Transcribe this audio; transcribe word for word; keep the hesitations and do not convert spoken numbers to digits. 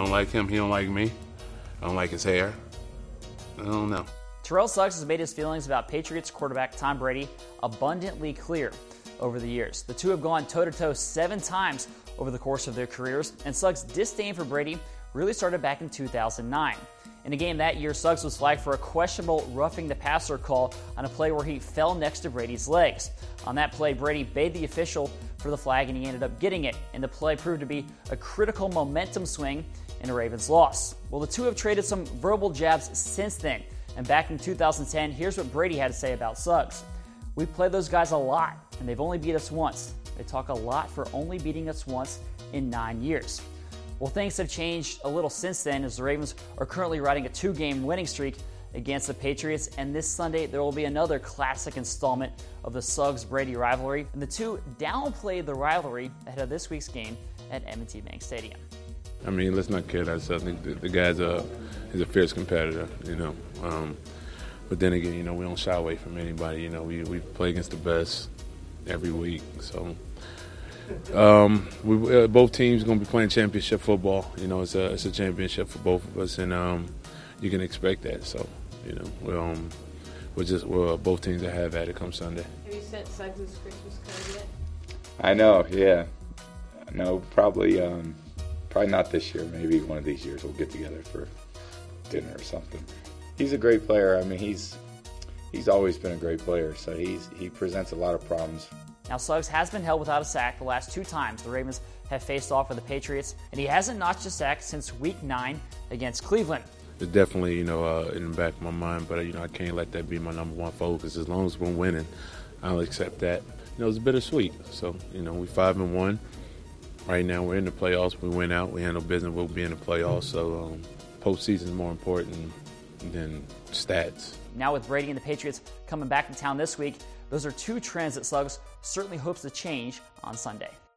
don't like him. He don't like me. I don't like his hair. I don't know. Terrell Suggs has made his feelings about Patriots quarterback Tom Brady abundantly clear over the years. The two have gone toe-to-toe seven times over the course of their careers, and Suggs' disdain for Brady really started back in two thousand nine. In a game that year, Suggs was flagged for a questionable roughing the passer call on a play where he fell next to Brady's legs. On that play, Brady bade the official for the flag, and he ended up getting it, and the play proved to be a critical momentum swing in a Ravens loss. Well, the two have traded some verbal jabs since then, and back in two thousand ten, here's what Brady had to say about Suggs. "We've played those guys a lot, and they've only beat us once. They talk a lot for only beating us once in nine years. Well, things have changed a little since then, as the Ravens are currently riding a two-game winning streak against the Patriots, and this Sunday there will be another classic installment of the Suggs-Brady rivalry, and the two downplayed the rivalry ahead of this week's game at M and T Bank Stadium. I mean, let's not kid ourselves. I think the, the guy's a he's a fierce competitor, you know. Um, but then again, you know, we don't shy away from anybody. You know, we we play against the best every week, so. Um, we, uh, both teams are going to be playing championship football. You know, it's a it's a championship for both of us, and um, you can expect that. So, you know, we're, um, we're just we're both teams that have at it come Sunday. Have you sent Suggs' Christmas card yet? I know, yeah. No, probably um, probably not this year. Maybe one of these years we'll get together for dinner or something. He's a great player. I mean, he's he's always been a great player. So he's he presents a lot of problems. Now, Suggs has been held without a sack the last two times the Ravens have faced off with the Patriots, and he hasn't notched a sack since Week nine against Cleveland. It's definitely, you know, uh, in the back of my mind, but, uh, you know, I can't let that be my number one focus. As long as we're winning, I'll accept that. You know, it's bittersweet. So, you know, we're five and one. Right now we're in the playoffs. We win out. We handle business. We'll be in the playoffs. So um, postseason is more important than stats. Now with Brady and the Patriots coming back to town this week, those are two trends that Suggs certainly hopes to change on Sunday.